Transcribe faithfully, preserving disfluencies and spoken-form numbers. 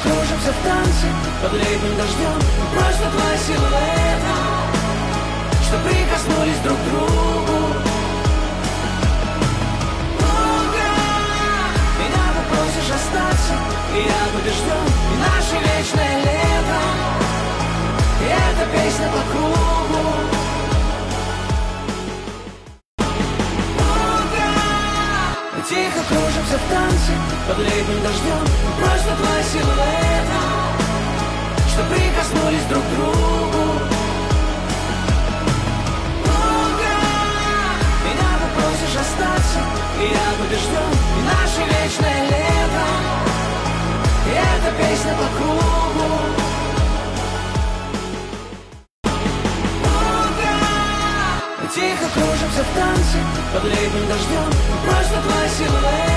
кружимся в танце под летним дождем. Просто два силуэта, что прикоснулись друг к другу. Долго меня попросишь остаться, и я побежден. И наше вечное лето, и эта песня по кругу. Долго мы тихо кружимся в танце под летним дождем. Просто два силуэта, что прикоснулись друг к другу. Долго меня попросишь остаться, и я побежден. И наше вечное лето, и эта песня по кругу. Долго мы тихо кружимся в танце под летним дождем. Просто два силуэта,